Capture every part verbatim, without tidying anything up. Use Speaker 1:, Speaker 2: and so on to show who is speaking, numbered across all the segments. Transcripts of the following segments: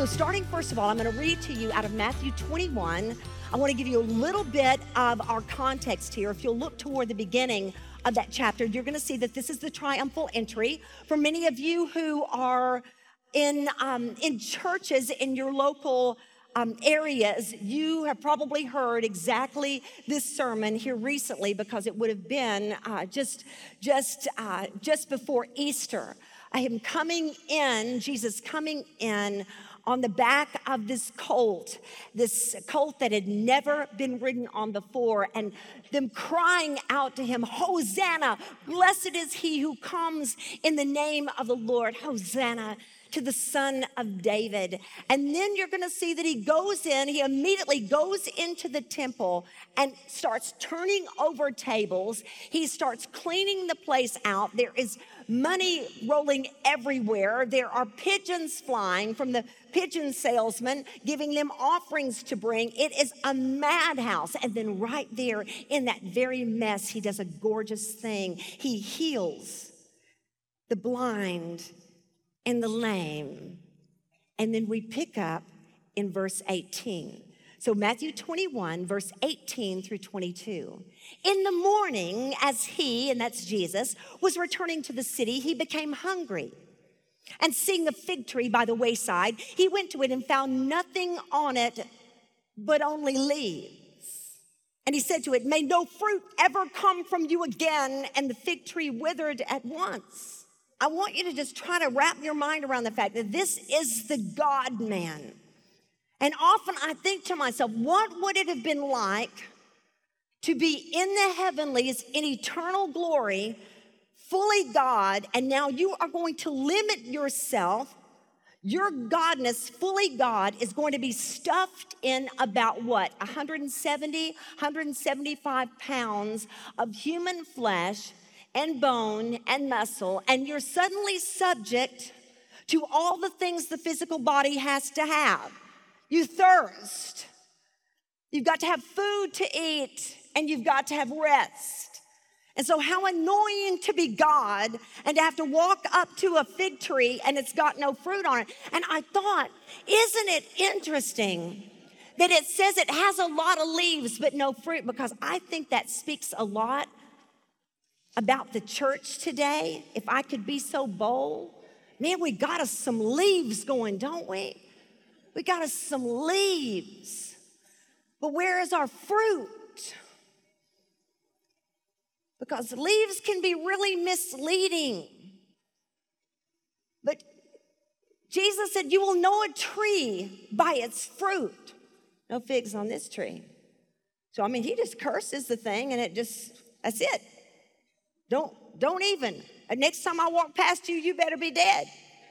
Speaker 1: So starting first of all, I'm going to read to you out of Matthew twenty-one. I want to give you a little bit of our context here. If you'll look toward the beginning of that chapter, you're going to see that this is the triumphal entry. For many of you who are in, um, in churches in your local Um, areas, you have probably heard exactly this sermon here recently because it would have been uh, just, just, uh, just before Easter. I am coming in, Jesus coming in on the back of this colt, this colt that had never been ridden on before, and them crying out to him, Hosanna, blessed is he who comes in the name of the Lord, Hosanna to the Son of David. And then you're going to see that he goes in, he immediately goes into the temple and starts turning over tables. He starts cleaning the place out. There is money rolling everywhere. There are pigeons flying from the pigeon salesman, giving them offerings to bring. It is a madhouse. And then right there in that very mess, he does a gorgeous thing. He heals the blind and the lame. And then we pick up in verse eighteen. So Matthew twenty-one, verse eighteen through twenty-two. In the morning, as he, and that's Jesus, was returning to the city, he became hungry. And seeing a fig tree by the wayside, he went to it and found nothing on it but only leaves. And he said to it, may no fruit ever come from you again. And the fig tree withered at once. I want you to just try to wrap your mind around the fact that this is the God-man. And often I think to myself, what would it have been like to be in the heavenlies in eternal glory, fully God, and now you are going to limit yourself. Your godness, fully God, is going to be stuffed in about what? one hundred seventy, one hundred seventy-five pounds of human flesh and bone and muscle, and you're suddenly subject to all the things the physical body has to have. You thirst. You've got to have food to eat, and you've got to have rest. And so how annoying to be God and to have to walk up to a fig tree and it's got no fruit on it. And I thought, isn't it interesting that it says it has a lot of leaves but no fruit? Because I think that speaks a lot about the church today. If I could be so bold, man, we got us some leaves going, don't we? We got us some leaves. But where is our fruit? Because leaves can be really misleading. But Jesus said, you will know a tree by its fruit. No figs on this tree. So, I mean, he just curses the thing and it just, that's it. Don't, don't even. And next time I walk past you, you better be dead.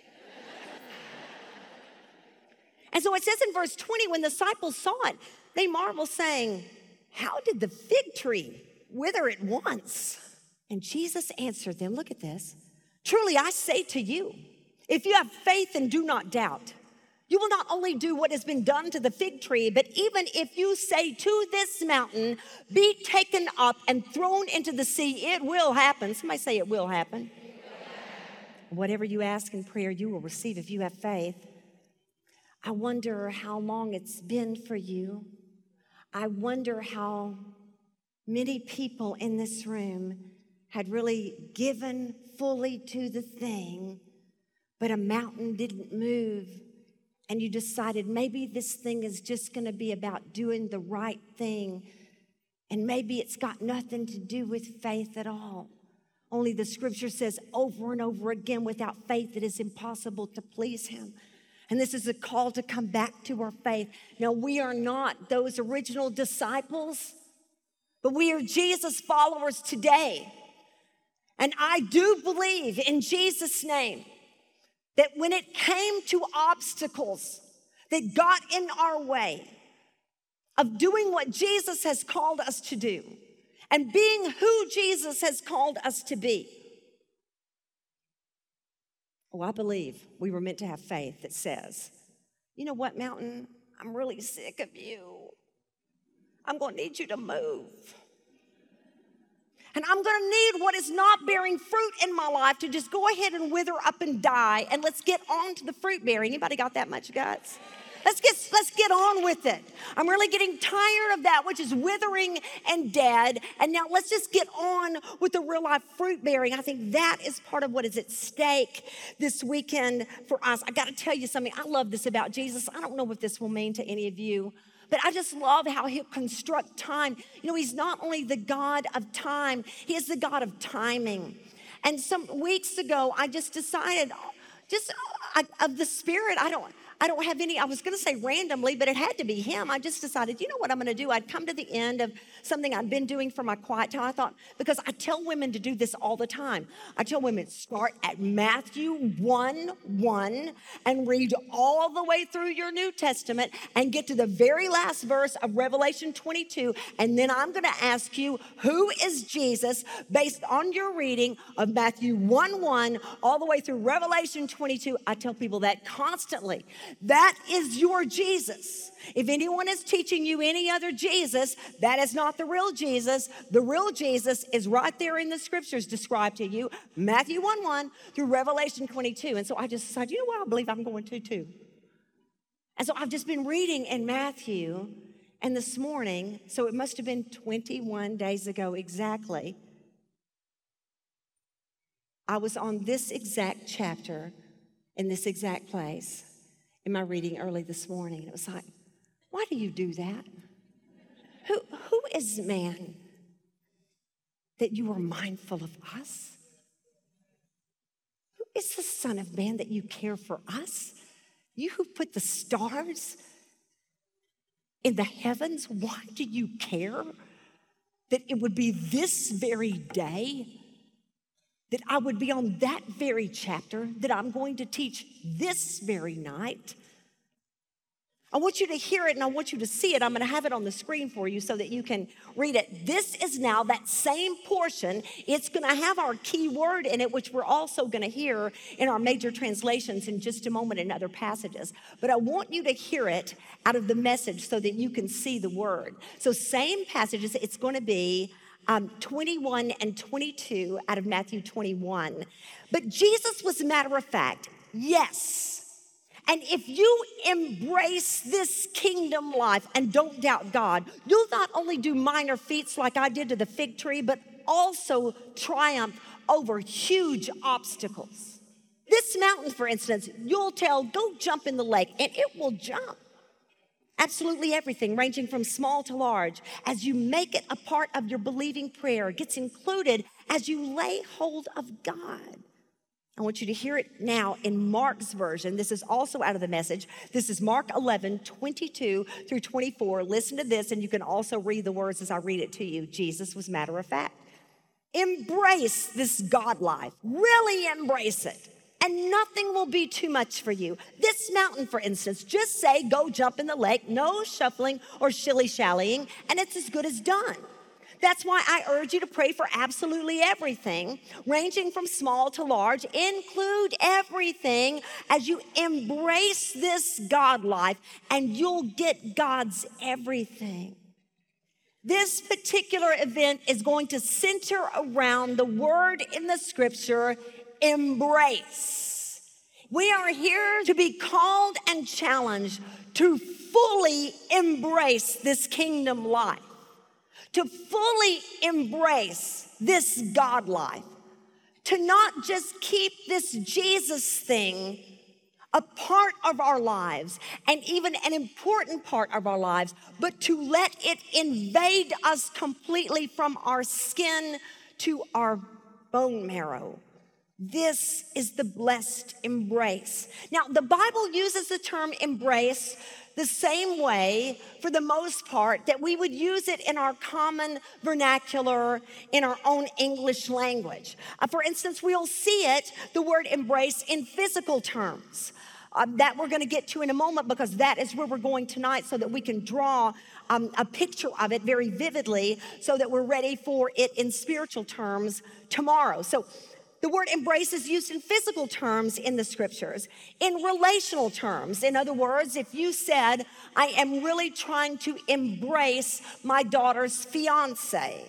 Speaker 1: And so it says in verse twenty, when the disciples saw it, they marveled, saying, how did the fig tree wither at once? And Jesus answered them, look at this. Truly I say to you, if you have faith and do not doubt, you will not only do what has been done to the fig tree, but even if you say to this mountain, be taken up and thrown into the sea, it will happen. Somebody say it will happen. It will happen. Whatever you ask in prayer, you will receive if you have faith. I wonder how long it's been for you. I wonder how many people in this room had really given fully to the thing, but a mountain didn't move. And you decided maybe this thing is just going to be about doing the right thing. And maybe it's got nothing to do with faith at all. Only the scripture says over and over again, without faith, it is impossible to please him. And this is a call to come back to our faith. Now, we are not those original disciples, but we are Jesus followers today. And I do believe in Jesus' name that when it came to obstacles that got in our way of doing what Jesus has called us to do and being who Jesus has called us to be, oh, I believe we were meant to have faith that says, you know what, mountain? I'm really sick of you. I'm going to need you to move. And I'm going to need what is not bearing fruit in my life to just go ahead and wither up and die. And let's get on to the fruit bearing. Anybody got that much guts? Let's get, let's get on with it. I'm really getting tired of that which is withering and dead. And now let's just get on with the real life fruit bearing. I think that is part of what is at stake this weekend for us. I got to tell you something. I love this about Jesus. I don't know what this will mean to any of you, but I just love how he'll construct time. You know, he's not only the God of time, he is the God of timing. And some weeks ago, I just decided, just I, of the Spirit, I don't, I don't have any, I was going to say randomly, but it had to be him. I just decided, you know what I'm going to do? I'd come to the end of something I'd been doing for my quiet time. I thought, because I tell women to do this all the time. I tell women, start at Matthew one one and read all the way through your New Testament and get to the very last verse of Revelation twenty-two. And then I'm going to ask you, who is Jesus, based on your reading of Matthew one one all the way through Revelation twenty-two. I tell people that constantly. That is your Jesus. If anyone is teaching you any other Jesus, that is not the real Jesus. The real Jesus is right there in the scriptures described to you, Matthew one one through Revelation twenty-two. And so I just decided, you know what, I believe I'm going to too. And so I've just been reading in Matthew, and this morning, so it must have been twenty-one days ago exactly, I was on this exact chapter in this exact place in my reading early this morning. And it was like, why do you do that? Who, who is man that you are mindful of us? Who is the Son of Man that you care for us? You who put the stars in the heavens, why do you care that it would be this very day, that I would be on that very chapter, that I'm going to teach this very night? I want you to hear it and I want you to see it. I'm going to have it on the screen for you so that you can read it. This is now that same portion. It's going to have our key word in it, which we're also going to hear in our major translations in just a moment in other passages. But I want you to hear it out of the Message so that you can see the word. So same passages. It's going to be um, twenty-one and twenty-two out of Matthew twenty-one. But Jesus was matter of fact. Yes. And if you embrace this kingdom life and don't doubt God, you'll not only do minor feats like I did to the fig tree, but also triumph over huge obstacles. This mountain, for instance, you'll tell, go jump in the lake, and it will jump. Absolutely everything, ranging from small to large, as you make it a part of your believing prayer, gets included as you lay hold of God. I want you to hear it now in Mark's version. This is also out of the Message. This is Mark eleven, twenty-two through twenty-four. Listen to this, and you can also read the words as I read it to you. Jesus was matter of fact. Embrace this God life. Really embrace it. And nothing will be too much for you. This mountain, for instance, just say, go jump in the lake. No shuffling or shilly-shallying, and it's as good as done. That's why I urge you to pray for absolutely everything, ranging from small to large. Include everything as you embrace this God life, and you'll get God's everything. This particular event is going to center around the word in the scripture, embrace. We are here to be called and challenged to fully embrace this kingdom life. To fully embrace this God life, to not just keep this Jesus thing a part of our lives and even an important part of our lives, but to let it invade us completely from our skin to our bone marrow. This is the blessed embrace. Now, the Bible uses the term embrace the same way, for the most part, that we would use it in our common vernacular, in our own English language. Uh, for instance, we'll see it, the word embrace, in physical terms. Uh, that we're going to get to in a moment, because that is where we're going tonight, so that we can draw um, a picture of it very vividly, so that we're ready for it in spiritual terms tomorrow. So the word embrace is used in physical terms in the scriptures, in relational terms. In other words, if you said, I am really trying to embrace my daughter's fiance,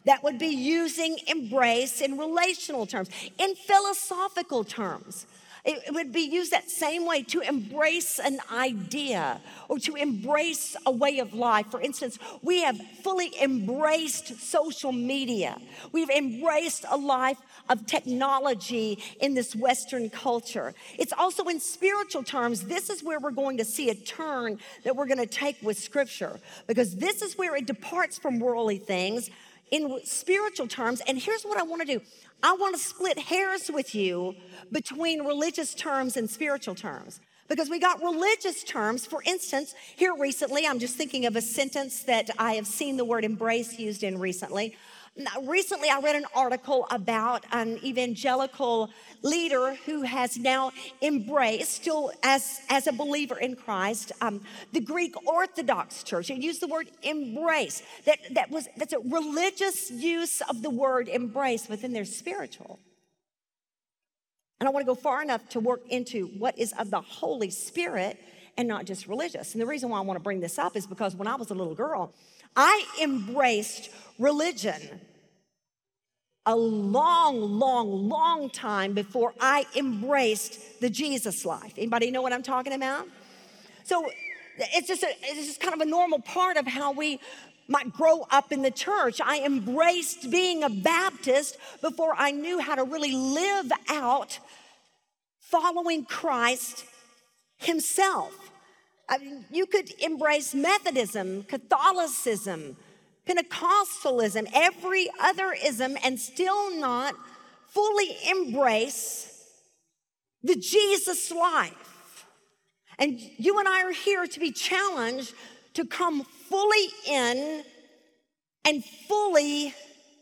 Speaker 1: That would be using embrace in relational terms, in philosophical terms. It would be used that same way, to embrace an idea or to embrace a way of life. For instance, we have fully embraced social media. We've embraced a life of technology in this Western culture. It's also in spiritual terms. This is where we're going to see a turn that we're going to take with Scripture, because this is where it departs from worldly things in spiritual terms. And here's what I want to do. I want to split hairs with you between religious terms and spiritual terms, because we got religious terms. For instance, here recently, I'm just thinking of a sentence that I have seen the word embrace used in recently. Now, recently, I read an article about an evangelical leader who has now embraced, still as, as a believer in Christ, um, the Greek Orthodox Church. It used the word embrace. That, that was, that's a religious use of the word embrace within their spiritual. And I want to go far enough to work into what is of the Holy Spirit and not just religious. And the reason why I want to bring this up is because when I was a little girl, I embraced religion a long, long, long time before I embraced the Jesus life. Anybody know what I'm talking about? So it's just, a, it's just kind of a normal part of how we might grow up in the church. I embraced being a Baptist before I knew how to really live out following Christ himself. I mean, you could embrace Methodism, Catholicism, Pentecostalism, every other ism, and still not fully embrace the Jesus life. And you and I are here to be challenged to come fully in and fully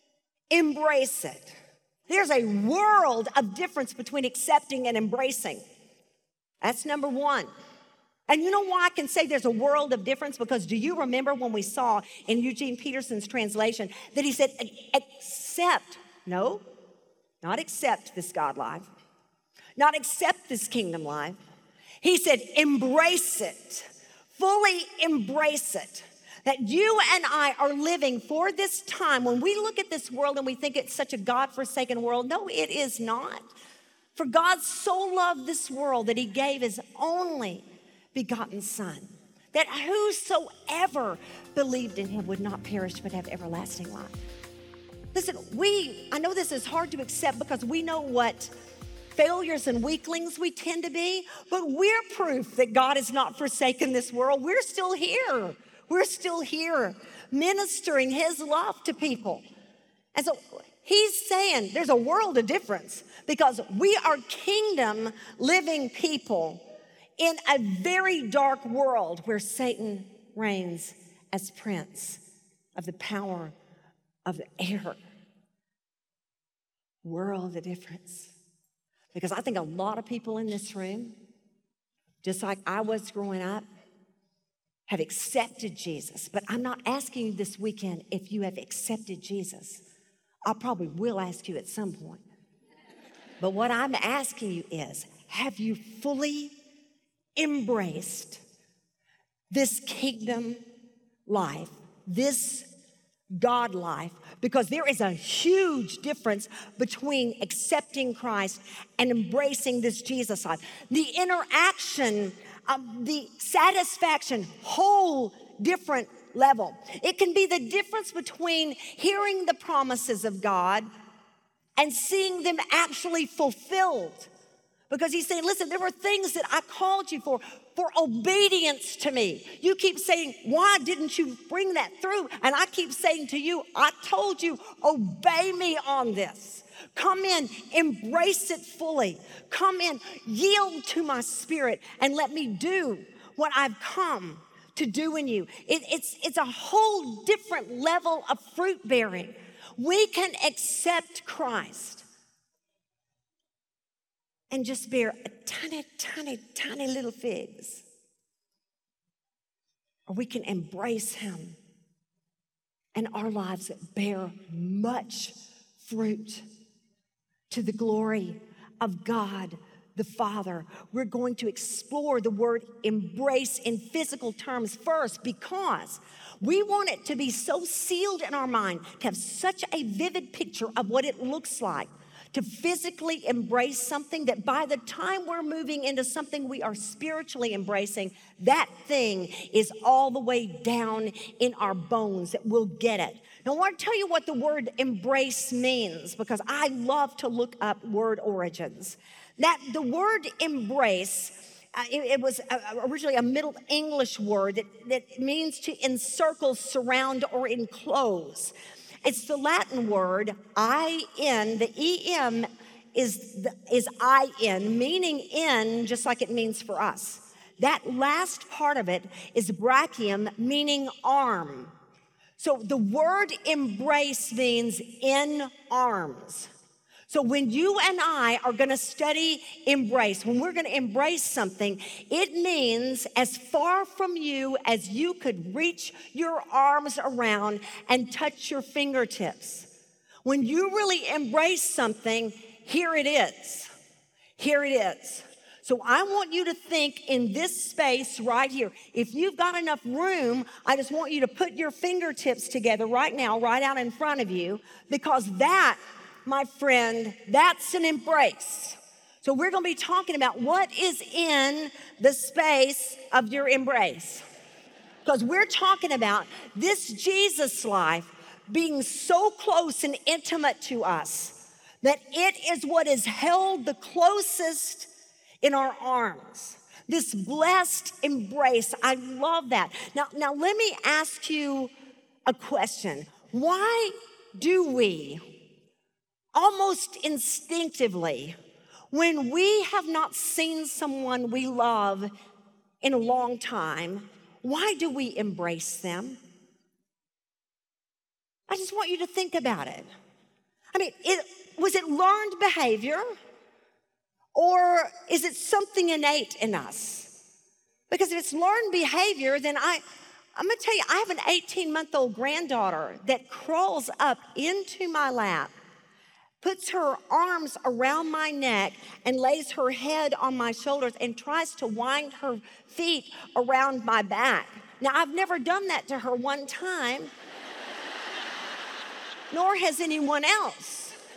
Speaker 1: embrace it. There's a world of difference between accepting and embracing. That's number one. And you know why I can say there's a world of difference? Because do you remember when we saw in Eugene Peterson's translation that he said, accept, no, not accept this God life, not accept this kingdom life. He said, embrace it, fully embrace it. That you and I are living for this time. When we look at this world and we think it's such a God-forsaken world, no, it is not. For God so loved this world that he gave his only begotten Son, that whosoever believed in him would not perish but have everlasting life. Listen, we, I know this is hard to accept because we know what failures and weaklings we tend to be, but we're proof that God has not forsaken this world. We're still here. We're still here ministering his love to people. And so he's saying there's a world of difference because we are kingdom living people in a very dark world where Satan reigns as prince of the power of the air. World of difference. Because I think a lot of people in this room, just like I was growing up, have accepted Jesus. But I'm not asking you this weekend if you have accepted Jesus. I probably will ask you at some point. But what I'm asking you is, have you fully embraced this kingdom life, this God life? Because there is a huge difference between accepting Christ and embracing this Jesus life. The interaction, um, the satisfaction, whole different level. It can be the difference between hearing the promises of God and seeing them actually fulfilled. Because he's saying, listen, there were things that I called you for, for obedience to me. You keep saying, why didn't you bring that through? And I keep saying to you, I told you, obey me on this. Come in, embrace it fully. Come in, yield to my spirit, and let me do what I've come to do in you. It, it's, it's a whole different level of fruit bearing. We can accept Christ and just bear a tiny, tiny, tiny little figs. Or we can embrace him and our lives bear much fruit to the glory of God the Father. We're going to explore the word embrace in physical terms first because we want it to be so sealed in our mind, to have such a vivid picture of what it looks like to physically embrace something that by the time we're moving into something we are spiritually embracing, that thing is all the way down in our bones that we'll get it. Now, I want to tell you what the word embrace means because I love to look up word origins. That the word embrace, uh, it, it was uh, originally a Middle English word that, that means to encircle, surround, or enclose. It's the Latin word I-N. The E-M is, the, is I-N, meaning in, just like it means for us. That last part of it is brachium, meaning arm. So the word embrace means in arms. So when you and I are going to study embrace, when we're going to embrace something, it means as far from you as you could reach your arms around and touch your fingertips. When you really embrace something, here it is. Here it is. So I want you to think in this space right here. If you've got enough room, I just want you to put your fingertips together right now, right out in front of you, because that, my friend, that's an embrace. So we're going to be talking about what is in the space of your embrace. Because we're talking about this Jesus life being so close and intimate to us that it is what is held the closest in our arms. This blessed embrace. I love that. Now, now let me ask you a question. Why do we almost instinctively, when we have not seen someone we love in a long time, why do we embrace them? I just want you to think about it. I mean, it, was it learned behavior? Or is it something innate in us? Because if it's learned behavior, then I, I'm gonna tell you, I have an eighteen-month-old granddaughter that crawls up into my lap, puts her arms around my neck and lays her head on my shoulders and tries to wind her feet around my back. Now, I've never done that to her one time, nor has anyone else.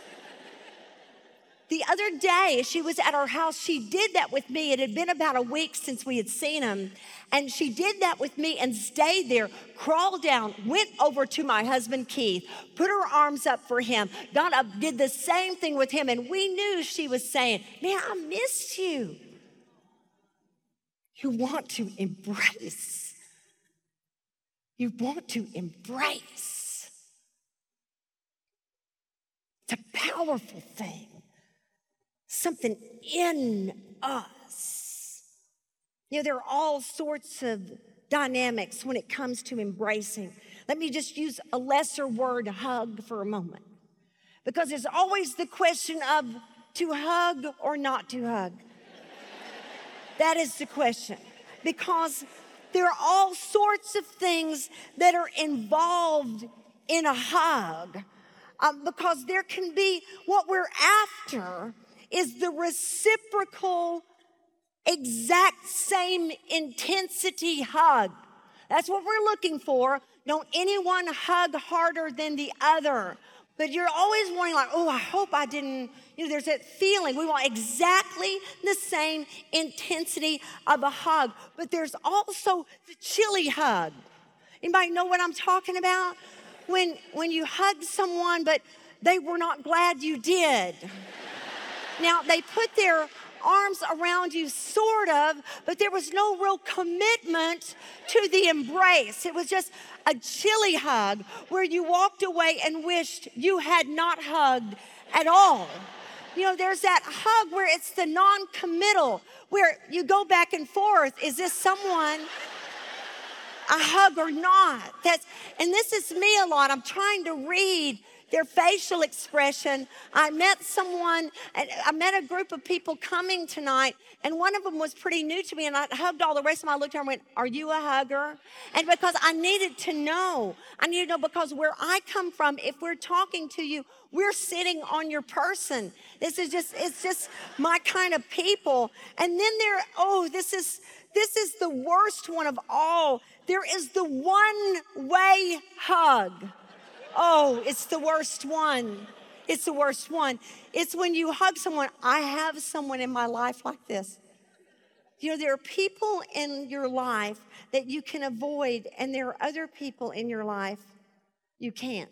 Speaker 1: The other day, she was at our house. She did that with me. It had been about a week since we had seen him. And she did that with me and stayed there, crawled down, went over to my husband, Keith, put her arms up for him, got up, did the same thing with him. And we knew she was saying, man, I missed you. You want to embrace. You want to embrace. It's a powerful thing. Something in us. You know, there are all sorts of dynamics when it comes to embracing. Let me just use a lesser word, hug, for a moment. Because there's always the question of to hug or not to hug. That is the question. Because there are all sorts of things that are involved in a hug. Um, because there can be, what we're after is the reciprocal, exact same intensity hug. That's what we're looking for. Don't anyone hug harder than the other. But you're always wanting like, oh, I hope I didn't, you know, there's that feeling. We want exactly the same intensity of a hug. But there's also the chilly hug. Anybody know what I'm talking about? When, when you hug someone, but they were not glad you did. Now, they put their arms around you, sort of, but there was no real commitment to the embrace. It was just a chilly hug where you walked away and wished you had not hugged at all. You know, there's that hug where it's the non-committal, where you go back and forth. Is this someone a hug or not? That's, and this is me a lot. I'm trying to read, their facial expression. I met someone, and I met a group of people coming tonight, and one of them was pretty new to me, and I hugged all the rest of them. I looked at her and went, are you a hugger? And because I needed to know, I needed to know because where I come from, if we're talking to you, we're sitting on your person. This is just, it's just my kind of people. And then there, oh, this is, this is the worst one of all. There is the one-way hug. Oh, it's the worst one. It's the worst one. It's when you hug someone. I have someone in my life like this. You know, there are people in your life that you can avoid, and there are other people in your life you can't.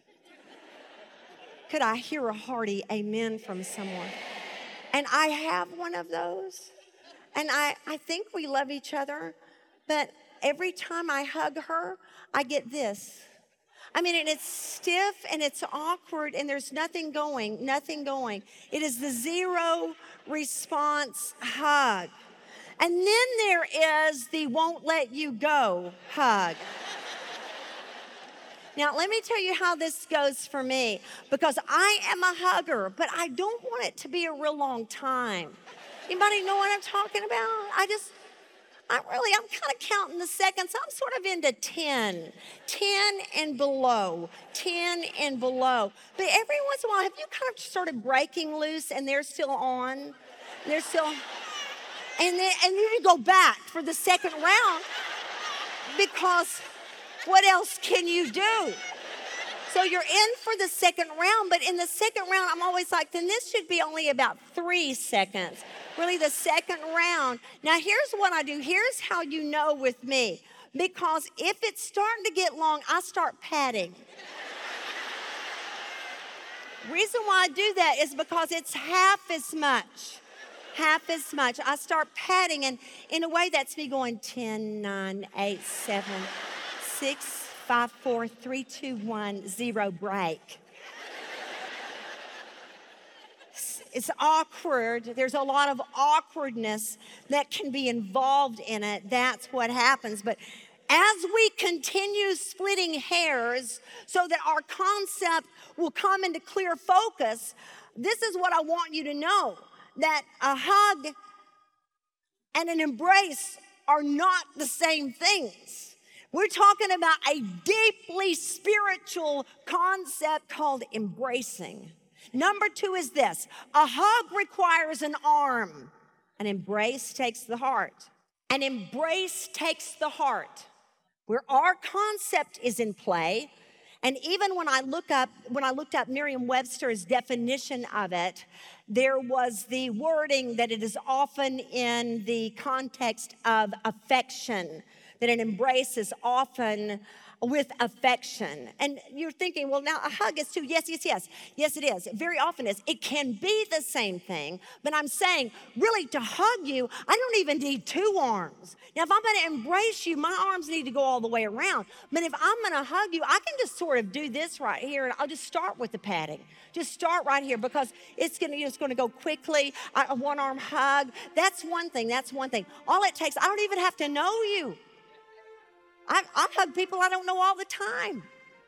Speaker 1: Could I hear a hearty amen from someone? And I have one of those. And I, I think we love each other, but every time I hug her, I get this. I mean, and it's stiff and it's awkward and there's nothing going, nothing going. It is the zero response hug. And then there is the won't let you go hug. Now, let me tell you how this goes for me, because I am a hugger, but I don't want it to be a real long time. Anybody know what I'm talking about? I just, I really, I'm kind of counting the seconds. I'm sort of into ten, ten and below, ten and below. But every once in a while, have you kind of started breaking loose and they're still on? They're still, and then, and you go back for the second round because what else can you do? So you're in for the second round, but in the second round, I'm always like, then this should be only about three seconds. Really, the second round. Now, here's what I do. Here's how you know with me. Because if it's starting to get long, I start patting. Reason why I do that is because it's half as much. Half as much. I start patting, and in a way, that's me going ten, nine, eight, seven, six, five, four, three, two, one, zero, break. It's awkward. There's a lot of awkwardness that can be involved in it. That's what happens. But as we continue splitting hairs so that our concept will come into clear focus, this is what I want you to know, that a hug and an embrace are not the same things. We're talking about a deeply spiritual concept called embracing. Number two is this: a hug requires an arm. An embrace takes the heart. An embrace takes the heart. Where our concept is in play, and even when I look up, when I looked up Merriam-Webster's definition of it, there was the wording that it is often in the context of affection, that an embrace is often with affection. And you're thinking, well, now a hug is too. Yes, yes, yes. Yes, it is. It very often is. It can be the same thing, but I'm saying, really, to hug you, I don't even need two arms. Now, if I'm going to embrace you, my arms need to go all the way around. But if I'm going to hug you, I can just sort of do this right here, and I'll just start with the patting. Just start right here, because it's going to, it's going to go quickly. A one-arm hug. That's one thing. That's one thing. All it takes, I don't even have to know you. I, I hug people I don't know all the time.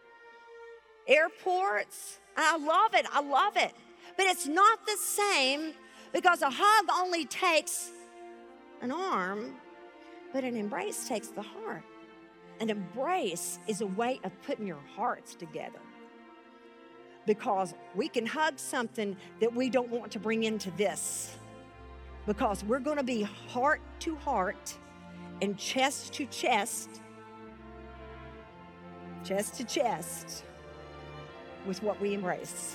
Speaker 1: Airports, I love it, I love it. But it's not the same, because a hug only takes an arm, but an embrace takes the heart. An embrace is a way of putting your hearts together. Because we can hug something that we don't want to bring into this. Because we're going to be heart to heart and chest to chest, chest to chest with what we embrace.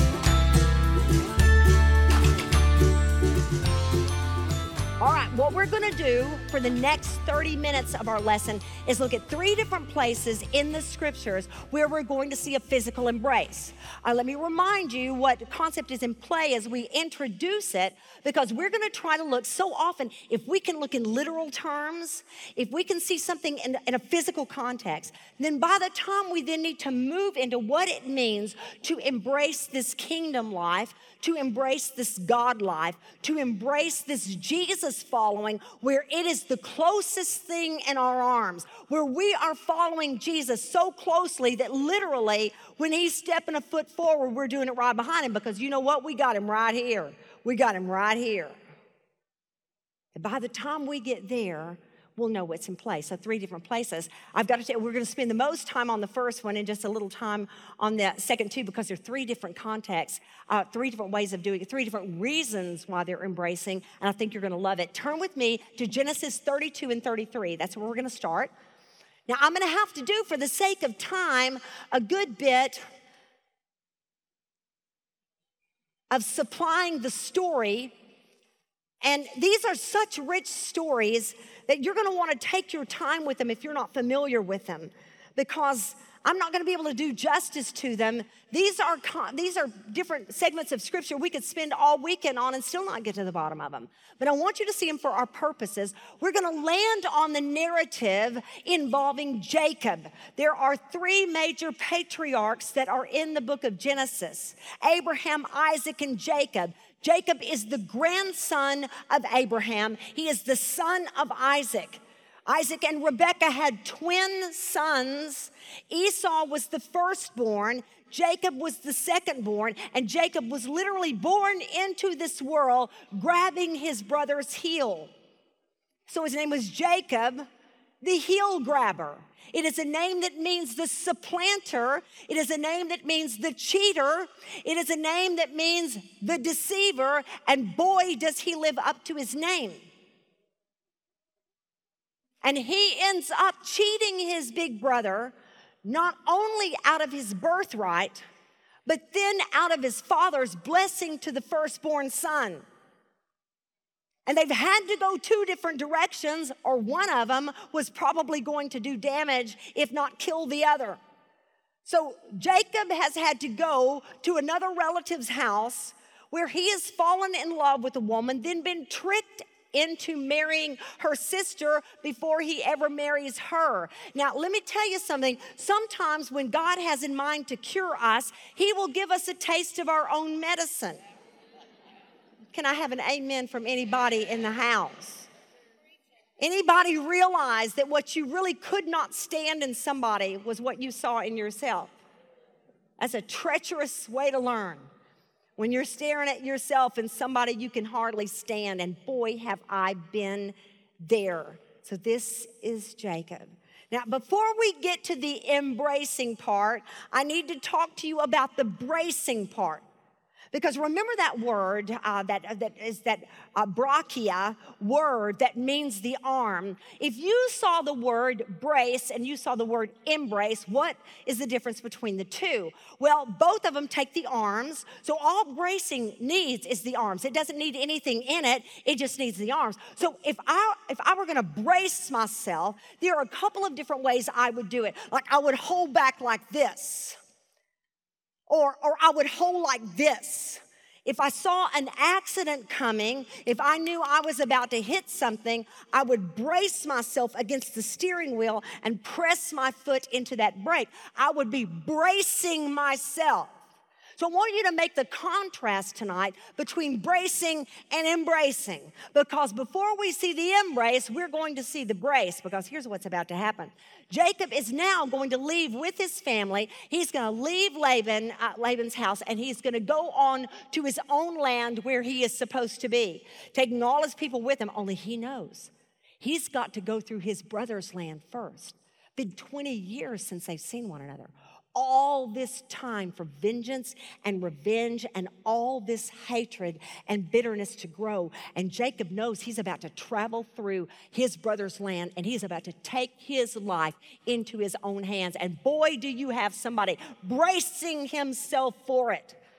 Speaker 1: All right, what we're going to do for the next thirty minutes of our lesson is look at three different places in the scriptures where we're going to see a physical embrace. Uh, let me remind you what concept is in play as we introduce it, because we're going to try to look so often, if we can look in literal terms, if we can see something in, in a physical context, then by the time we then need to move into what it means to embrace this kingdom life, to embrace this God life, to embrace this Jesus following, where it is the closest thing in our arms, where we are following Jesus so closely that literally when he's stepping a foot forward, we're doing it right behind him, because you know what? We got him right here. We got him right here. And by the time we get there, we'll know what's in place. So three different places. I've got to tell you, we're going to spend the most time on the first one and just a little time on the second two, because there are three different contexts, uh, three different ways of doing it, three different reasons why they're embracing, and I think you're going to love it. Turn with me to Genesis thirty-two and thirty-three. That's where we're going to start. Now, I'm going to have to do, for the sake of time, a good bit of supplying the story. And these are such rich stories that you're going to want to take your time with them if you're not familiar with them, because I'm not going to be able to do justice to them. These are these are different segments of scripture we could spend all weekend on and still not get to the bottom of them. But I want you to see them for our purposes. We're going to land on the narrative involving Jacob. There are three major patriarchs that are in the book of Genesis: Abraham, Isaac, and Jacob. Jacob is the grandson of Abraham. He is the son of Isaac. Isaac and Rebekah had twin sons. Esau was the firstborn. Jacob was the secondborn. And Jacob was literally born into this world grabbing his brother's heel. So his name was Jacob, the heel grabber. It is a name that means the supplanter. It is a name that means the cheater. It is a name that means the deceiver. And boy, does he live up to his name. And he ends up cheating his big brother, not only out of his birthright, but then out of his father's blessing to the firstborn son. And they've had to go two different directions, or one of them was probably going to do damage, if not kill the other. So Jacob has had to go to another relative's house where he has fallen in love with a woman, then been tricked into marrying her sister before he ever marries her. Now, let me tell you something. Sometimes when God has in mind to cure us, he will give us a taste of our own medicine. Can I have an amen from anybody in the house? Anybody realize that what you really could not stand in somebody was what you saw in yourself? That's a treacherous way to learn. When you're staring at yourself and somebody you can hardly stand, and boy, have I been there. So this is Jacob. Now, before we get to the embracing part, I need to talk to you about the bracing part. Because remember that word, uh, that, that is that uh, brachia word that means the arm. If you saw the word brace and you saw the word embrace, what is the difference between the two? Well, both of them take the arms. So all bracing needs is the arms. It doesn't need anything in it. It just needs the arms. So if I, if I were going to brace myself, there are a couple of different ways I would do it. Like I would hold back like this. Or, or I would hold like this. If I saw an accident coming, if I knew I was about to hit something, I would brace myself against the steering wheel and press my foot into that brake. I would be bracing myself. So I want you to make the contrast tonight between bracing and embracing. Because before we see the embrace, we're going to see the brace. Because here's what's about to happen. Jacob is now going to leave with his family. He's going to leave Laban, uh, Laban's house, and he's going to go on to his own land where he is supposed to be, taking all his people with him. Only he knows he's got to go through his brother's land first. Been twenty years since they've seen one another. All this time for vengeance and revenge and all this hatred and bitterness to grow. And Jacob knows he's about to travel through his brother's land and he's about to take his life into his own hands. And boy, do you have somebody bracing himself for it.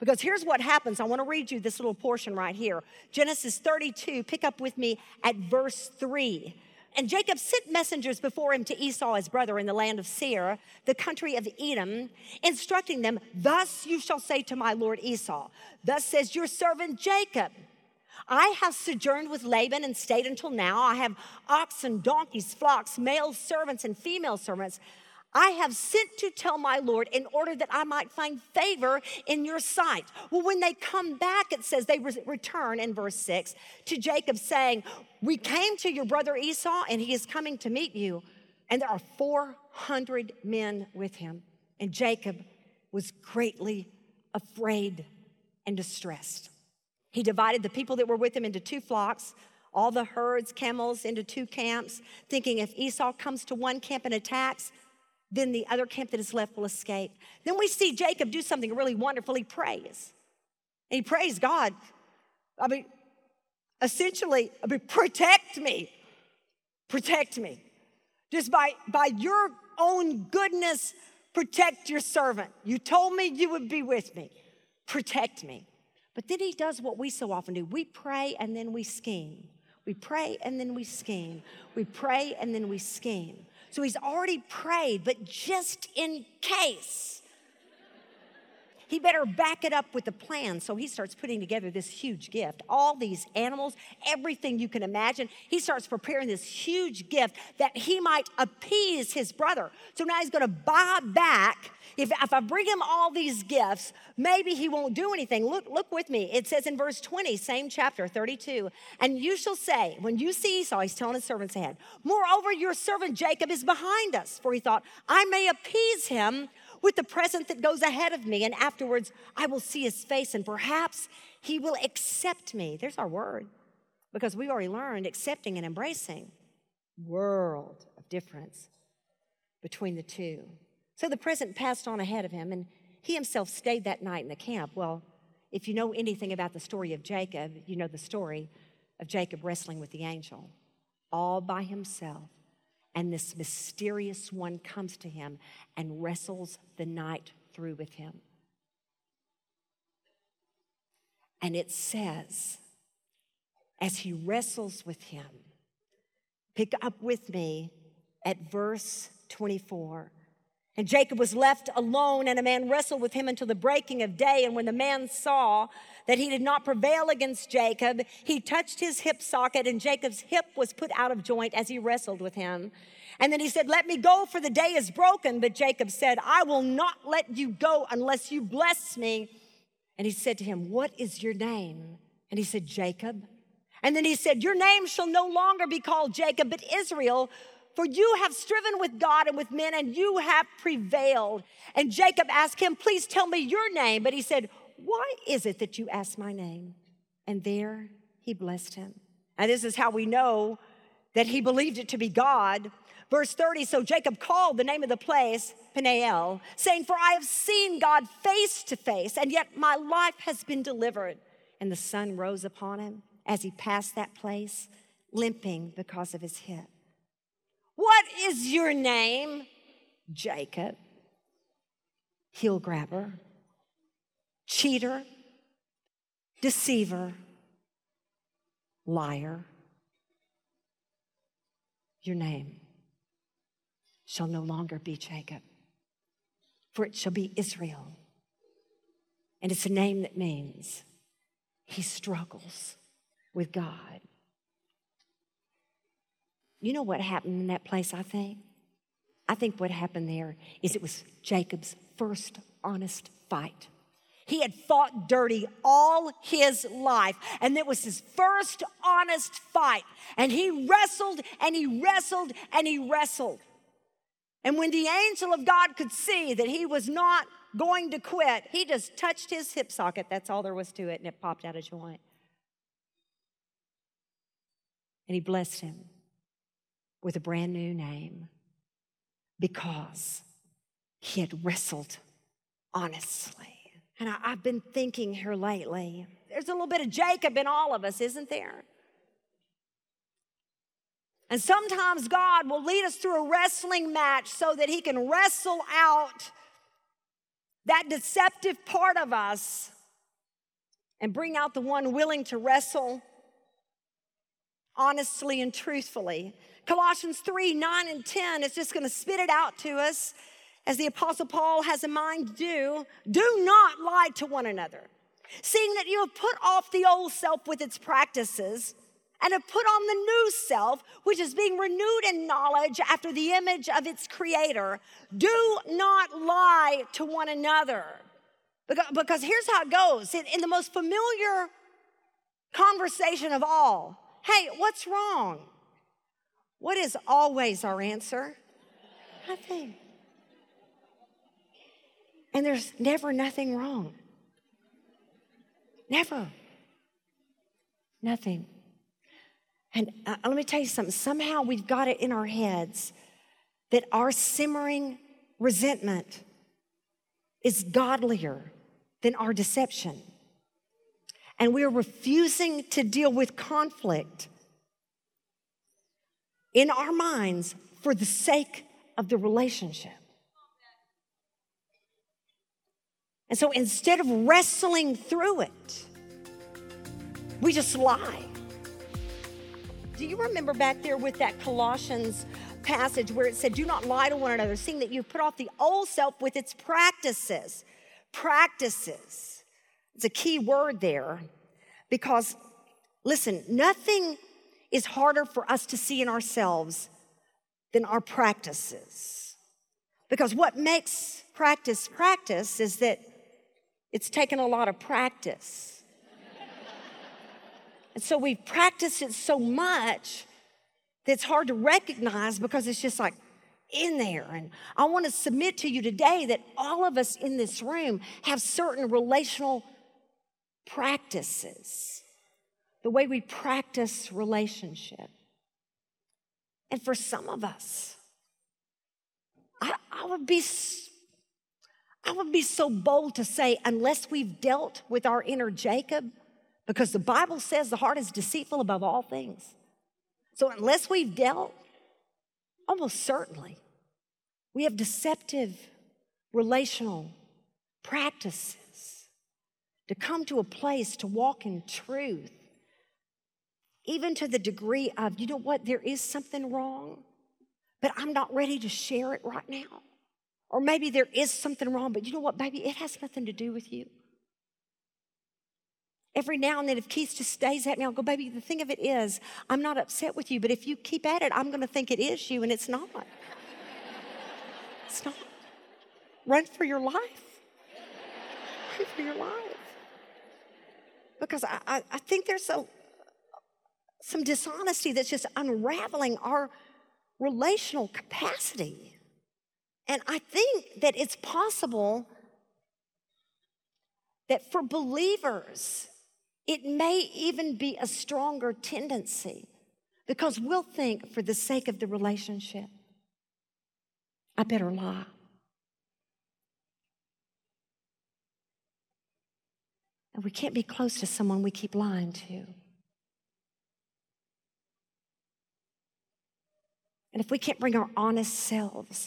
Speaker 1: Because here's what happens. I want to read you this little portion right here. Genesis thirty-two, pick up with me at verse three. And Jacob sent messengers before him to Esau, his brother, in the land of Seir, the country of Edom, instructing them, thus you shall say to my lord Esau, thus says your servant Jacob, I have sojourned with Laban and stayed until now. I have oxen, donkeys, flocks, male servants and female servants. I have sent to tell my Lord in order that I might find favor in your sight. Well, when they come back, it says they re- return in verse six to Jacob saying, we came to your brother Esau and he is coming to meet you. And there are four hundred men with him. And Jacob was greatly afraid and distressed. He divided the people that were with him into two flocks, all the herds, camels into two camps, thinking if Esau comes to one camp and attacks, then the other camp that is left will escape. Then we see Jacob do something really wonderful. He prays. And he prays, God, I mean, essentially, I mean, protect me. Protect me. Just by, by your own goodness, protect your servant. You told me you would be with me. Protect me. But then he does what we so often do. We pray and then we scheme. We pray and then we scheme. We pray and then we scheme. So he's already prayed, but just in case, he better back it up with a plan. So he starts putting together this huge gift. All these animals, everything you can imagine. He starts preparing this huge gift that he might appease his brother. So now he's going to buy back. If, if I bring him all these gifts, maybe he won't do anything. Look, look with me. It says in verse twenty, same chapter, thirty-two. And you shall say, when you see Esau, he's telling his servants ahead, moreover, your servant Jacob is behind us. For he thought, I may appease him with the present that goes ahead of me, and afterwards I will see his face, and perhaps he will accept me. There's our word, because we already learned accepting and embracing. World of difference between the two. So the present passed on ahead of him, and he himself stayed that night in the camp. Well, if you know anything about the story of Jacob, you know the story of Jacob wrestling with the angel all by himself. And this mysterious one comes to him and wrestles the night through with him. And it says, as he wrestles with him, pick up with me at verse twenty-four. And Jacob was left alone, and a man wrestled with him until the breaking of day. And when the man saw that he did not prevail against Jacob, he touched his hip socket, and Jacob's hip was put out of joint as he wrestled with him. And then he said, let me go, for the day is broken. But Jacob said, I will not let you go unless you bless me. And he said to him, what is your name? And he said, Jacob. And then he said, your name shall no longer be called Jacob, but Israel, for you have striven with God and with men, and you have prevailed. And Jacob asked him, please tell me your name. But he said, why is it that you ask my name? And there he blessed him. And this is how we know that he believed it to be God. Verse thirty, so Jacob called the name of the place Peniel, saying, for I have seen God face to face, and yet my life has been delivered. And the sun rose upon him as he passed that place, limping because of his hip. What is your name? Jacob. Heel grabber, cheater, deceiver, liar. Your name shall no longer be Jacob, for it shall be Israel. And it's a name that means he struggles with God. You know what happened in that place, I think? I think what happened there is it was Jacob's first honest fight. He had fought dirty all his life, and it was his first honest fight. And he wrestled, and he wrestled, and he wrestled. And when the angel of God could see that he was not going to quit, he just touched his hip socket. That's all there was to it, and it popped out of joint. And he blessed him with a brand new name because he had wrestled honestly. And I, I've been thinking here lately, there's a little bit of Jacob in all of us, isn't there? And sometimes God will lead us through a wrestling match so that he can wrestle out that deceptive part of us and bring out the one willing to wrestle honestly and truthfully. Colossians three, nine, and ten is just going to spit it out to us as the Apostle Paul has a mind to do. Do not lie to one another, seeing that you have put off the old self with its practices and have put on the new self, which is being renewed in knowledge after the image of its creator. Do not lie to one another. Because, because here's how it goes. In, in the most familiar conversation of all, hey, what's wrong? What is always our answer? Nothing. And there's never nothing wrong. Never. Nothing. And uh, let me tell you something. Somehow we've got it in our heads that our simmering resentment is godlier than our deception. And we're refusing to deal with conflict in our minds for the sake of the relationship. And so instead of wrestling through it, we just lie. Do you remember back there with that Colossians passage where it said, do not lie to one another, seeing that you've put off the old self with its practices? Practices. It's a key word there because, listen, nothing is harder for us to see in ourselves than our practices. Because what makes practice practice is that it's taken a lot of practice. And so we've practiced it so much that it's hard to recognize because it's just like in there. And I want to submit to you today that all of us in this room have certain relational practices, the way we practice relationship. And for some of us, I, I would be I would be so bold to say, unless we've dealt with our inner Jacob, because the Bible says the heart is deceitful above all things. So unless we've dealt, almost certainly, we have deceptive relational practices to come to a place to walk in truth, even to the degree of, you know what, there is something wrong, but I'm not ready to share it right now. Or maybe there is something wrong, but you know what, baby, it has nothing to do with you. Every now and then, if Keith just stays at me, I'll go, baby, the thing of it is, I'm not upset with you, but if you keep at it, I'm going to think it is you, and it's not. It's not. Run for your life. Run for your life. Because I, I, I think there's a, some dishonesty that's just unraveling our relational capacity. And I think that it's possible that for believers, it may even be a stronger tendency because we'll think for the sake of the relationship, I better lie. And we can't be close to someone we keep lying to. And if we can't bring our honest selves,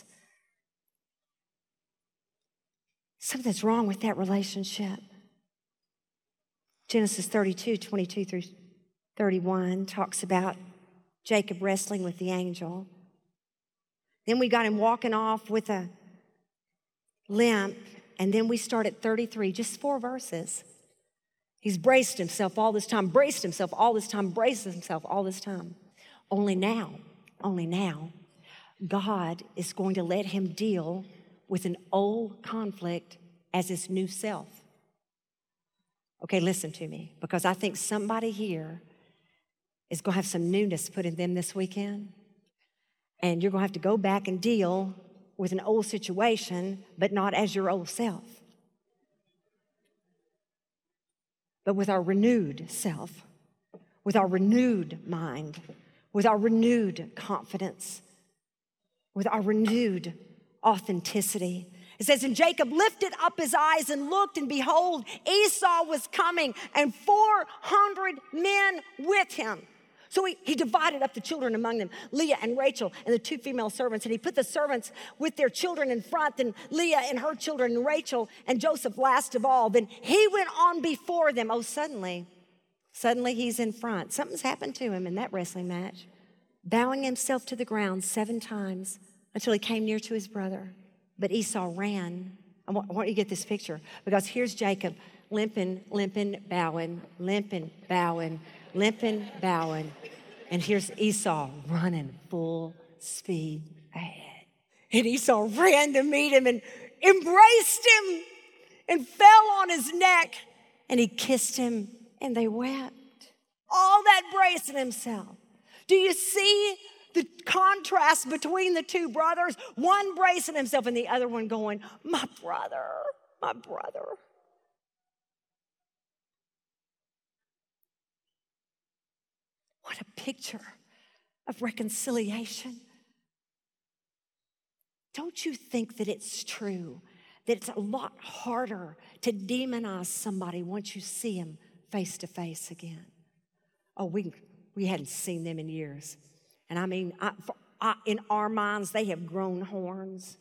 Speaker 1: something's wrong with that relationship. Genesis thirty-two, twenty-two through thirty-one talks about Jacob wrestling with the angel. Then we got him walking off with a limp. And then we start at thirty-three, just four verses. He's braced himself all this time, braced himself all this time, braced himself all this time. Only now, only now, God is going to let him deal with an old conflict as his new self. Okay, listen to me, because I think somebody here is going to have some newness put in them this weekend, and you're going to have to go back and deal with an old situation, but not as your old self, but with our renewed self, with our renewed mind, with our renewed confidence, with our renewed authenticity. It says, and Jacob lifted up his eyes and looked, and behold, Esau was coming, and four hundred men with him. So he, he divided up the children among them, Leah and Rachel and the two female servants. And he put the servants with their children in front, and Leah and her children, and Rachel and Joseph last of all. Then he went on before them. Oh, suddenly, suddenly he's in front. Something's happened to him in that wrestling match. Bowing himself to the ground seven times until he came near to his brother. But Esau ran. I want, I want you to get this picture, because here's Jacob limping, limping, bowing, limping, bowing, limping, bowing. And here's Esau running full speed ahead. And Esau ran to meet him and embraced him and fell on his neck. And he kissed him and they wept. All that bracing himself. Do you see the contrast between the two brothers? One bracing himself and the other one going, my brother, my brother. What a picture of reconciliation. Don't you think that it's true that it's a lot harder to demonize somebody once you see them face to face again? Oh, we, we hadn't seen them in years. And I mean, I, for, I, in our minds, they have grown horns.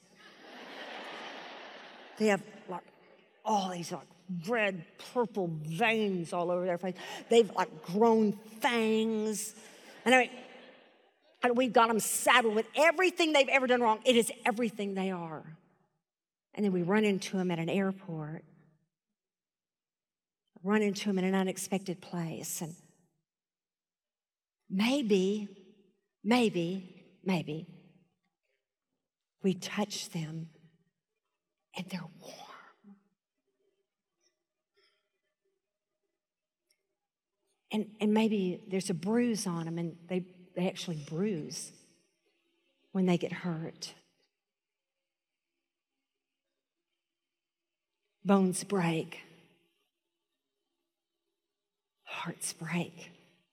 Speaker 1: They have like all these like red, purple veins all over their face. They've like grown fangs. And I mean, and we've got them saddled with everything they've ever done wrong. It is everything they are. And then we run into them at an airport, run into them in an unexpected place. And maybe, maybe, maybe we touch them and they're warm. And, and maybe there's a bruise on them, and they, they actually bruise when they get hurt. Bones break. Hearts break.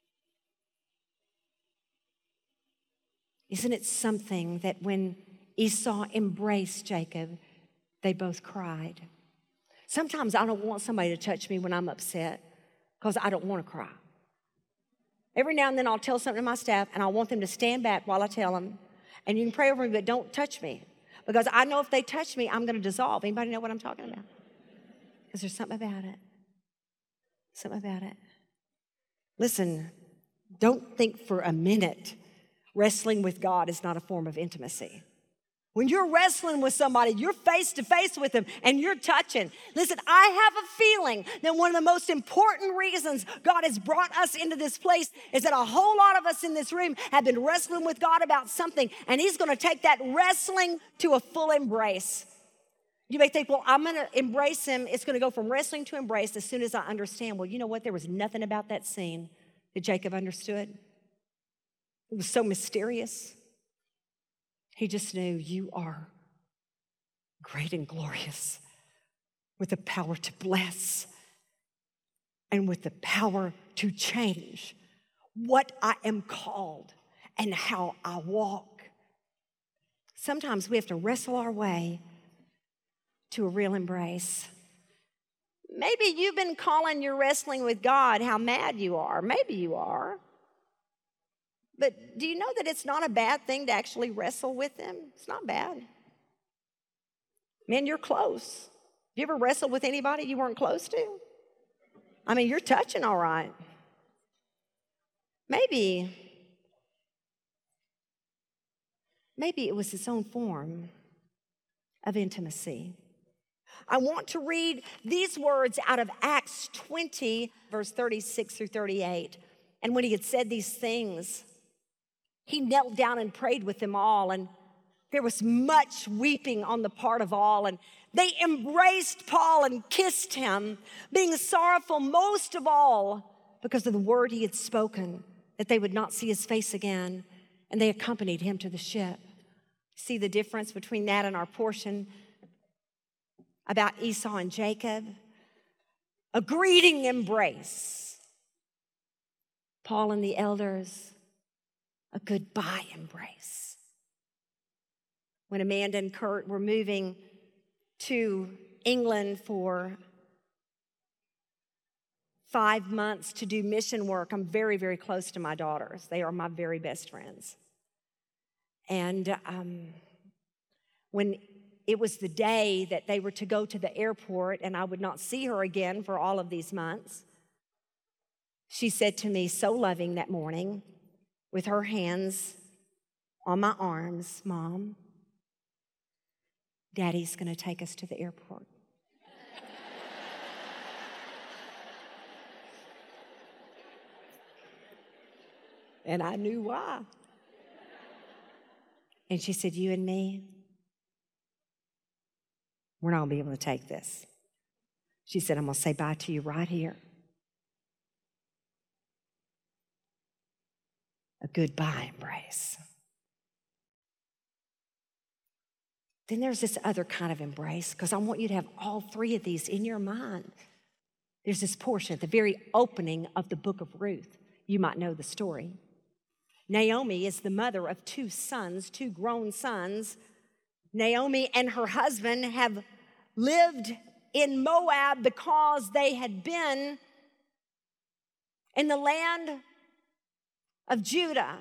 Speaker 1: Isn't it something that when Esau embraced Jacob, they both cried? Sometimes I don't want somebody to touch me when I'm upset because I don't want to cry. Every now and then I'll tell something to my staff, and I want them to stand back while I tell them. And you can pray over me, but don't touch me. Because I know if they touch me, I'm going to dissolve. Anybody know what I'm talking about? Because there's something about it. Something about it. Listen, don't think for a minute wrestling with God is not a form of intimacy. When you're wrestling with somebody, you're face to face with them and you're touching. Listen, I have a feeling that one of the most important reasons God has brought us into this place is that a whole lot of us in this room have been wrestling with God about something, and He's going to take that wrestling to a full embrace. You may think, well, I'm going to embrace Him. It's going to go from wrestling to embrace as soon as I understand. Well, you know what? There was nothing about that scene that Jacob understood. It was so mysterious. He just knew you are great and glorious with the power to bless and with the power to change what I am called and how I walk. Sometimes we have to wrestle our way to a real embrace. Maybe you've been calling your wrestling with God how mad you are. Maybe you are. But do you know that it's not a bad thing to actually wrestle with Him? It's not bad. Man, you're close. You ever wrestled with anybody you weren't close to? I mean, you're touching all right. Maybe, maybe it was its own form of intimacy. I want to read these words out of Acts twenty, verse thirty-six through thirty-eight. And when he had said these things, he knelt down and prayed with them all, and there was much weeping on the part of all, and they embraced Paul and kissed him, being sorrowful most of all because of the word he had spoken, that they would not see his face again, and they accompanied him to the ship. See the difference between that and our portion about Esau and Jacob? A greeting embrace. Paul and the elders, a goodbye embrace. When Amanda and Kurt were moving to England for five months to do mission work. I'm very, very close to my daughters. They are my very best friends. And um, when it was the day that they were to go to the airport and I would not see her again for all of these months, she said to me, so loving that morning, with her hands on my arms, Mom, Daddy's going to take us to the airport. And I knew why. And she said, you and me, we're not going to be able to take this. She said, I'm going to say bye to you right here. A goodbye embrace. Then there's this other kind of embrace, because I want you to have all three of these in your mind. There's this portion at the very opening of the book of Ruth. You might know the story. Naomi is the mother of two sons, two grown sons. Naomi and her husband have lived in Moab because they had been in the land of Judah,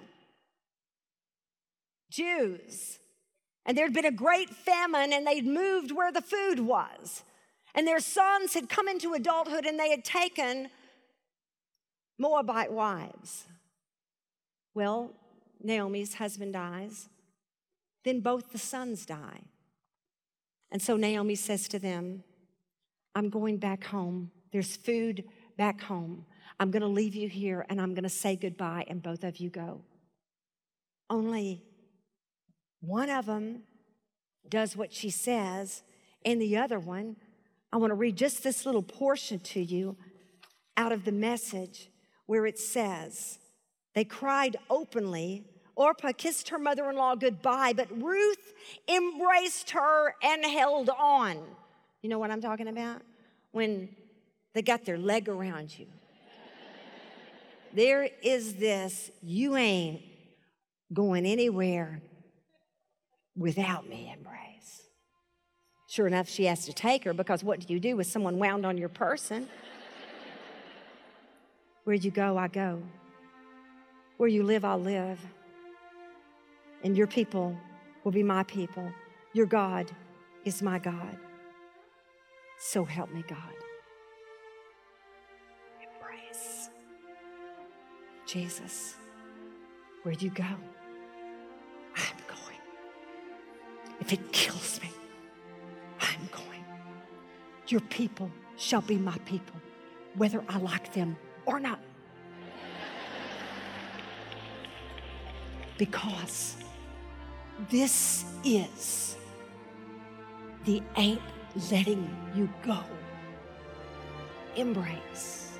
Speaker 1: Jews. And there'd been a great famine, and they'd moved where the food was. And their sons had come into adulthood, and they had taken Moabite wives. Well, Naomi's husband dies. Then both the sons die. And so Naomi says to them, I'm going back home. There's food back home. I'm going to leave you here, and I'm going to say goodbye, and both of you go. Only one of them does what she says, and the other one, I want to read just this little portion to you out of the Message where it says, they cried openly. Orpah kissed her mother-in-law goodbye, but Ruth embraced her and held on. You know what I'm talking about? When they got their leg around you. There is this, you ain't going anywhere without me embrace. Sure enough, she has to take her, because what do you do with someone wound on your person? Where you go, I go. Where you live, I'll live. And your people will be my people. Your God is my God. So help me, God. Embrace. Jesus, where you go, I'm going. If it kills me, I'm going. Your people shall be my people, whether I like them or not. Because this is the ain't letting you go embrace.